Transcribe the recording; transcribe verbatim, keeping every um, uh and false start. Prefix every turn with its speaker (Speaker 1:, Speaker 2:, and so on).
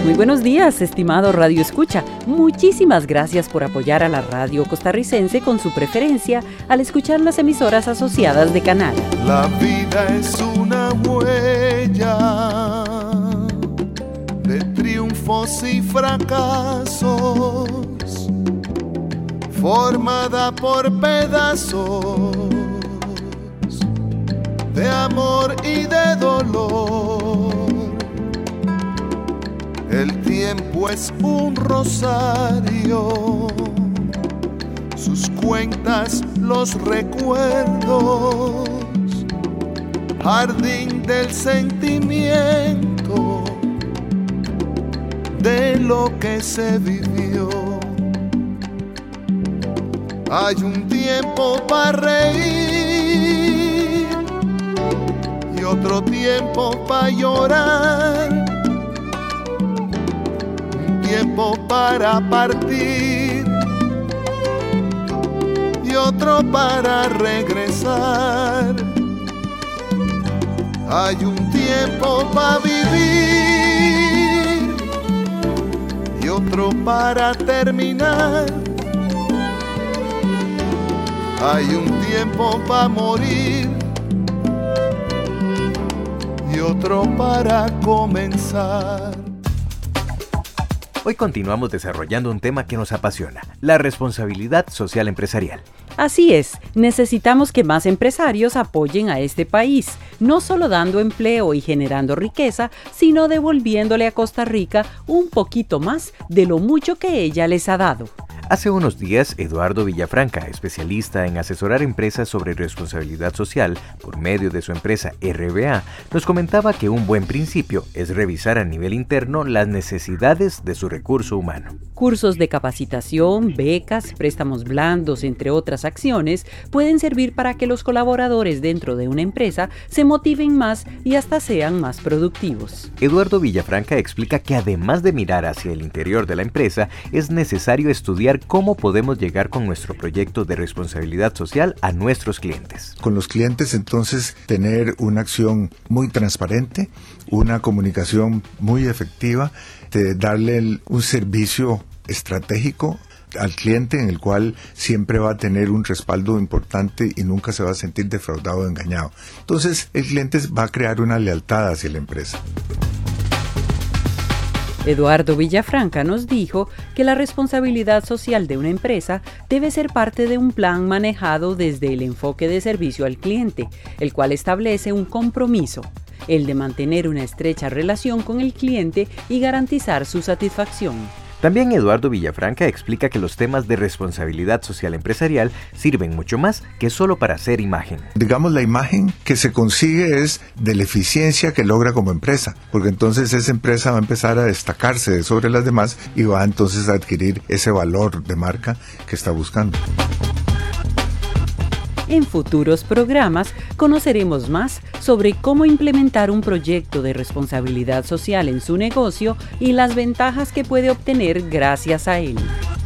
Speaker 1: Muy buenos días, estimado Radio Escucha. Muchísimas gracias por apoyar a la radio costarricense con su preferencia al escuchar las emisoras asociadas de Canal.
Speaker 2: La vida es una huella de triunfos y fracasos, formada por pedazos de amor y de dolor. El tiempo es un rosario, sus cuentas los recuerdos, jardín del sentimiento de lo que se vivió. Hay un tiempo para reír y otro tiempo para llorar, un tiempo para partir y otro para regresar. Hay un tiempo para vivir y otro para terminar. Hay un tiempo para morir y otro para comenzar.
Speaker 3: Hoy continuamos desarrollando un tema que nos apasiona, la responsabilidad social empresarial.
Speaker 1: Así es, necesitamos que más empresarios apoyen a este país, no solo dando empleo y generando riqueza, sino devolviéndole a Costa Rica un poquito más de lo mucho que ella les ha dado.
Speaker 3: Hace unos días, Eduardo Villafranca, especialista en asesorar empresas sobre responsabilidad social por medio de su empresa R B A, nos comentaba que un buen principio es revisar a nivel interno las necesidades de su recurso humano.
Speaker 1: Cursos de capacitación, becas, préstamos blandos, entre otras acciones, pueden servir para que los colaboradores dentro de una empresa se motiven más y hasta sean más productivos.
Speaker 3: Eduardo Villafranca explica que además de mirar hacia el interior de la empresa, es necesario estudiar cómo podemos llegar con nuestro proyecto de responsabilidad social a nuestros clientes.
Speaker 4: Con los clientes, entonces, tener una acción muy transparente, una comunicación muy efectiva, de darle el, un servicio estratégico al cliente en el cual siempre va a tener un respaldo importante y nunca se va a sentir defraudado o engañado. Entonces, el cliente va a crear una lealtad hacia la empresa.
Speaker 1: Eduardo Villafranca nos dijo que la responsabilidad social de una empresa debe ser parte de un plan manejado desde el enfoque de servicio al cliente, el cual establece un compromiso, el de mantener una estrecha relación con el cliente y garantizar su satisfacción.
Speaker 3: También Eduardo Villafranca explica que los temas de responsabilidad social empresarial sirven mucho más que solo para hacer imagen.
Speaker 4: Digamos, la imagen que se consigue es de la eficiencia que logra como empresa, porque entonces esa empresa va a empezar a destacarse sobre las demás y va entonces a adquirir ese valor de marca que está buscando.
Speaker 1: En futuros programas conoceremos más sobre cómo implementar un proyecto de responsabilidad social en su negocio y las ventajas que puede obtener gracias a él.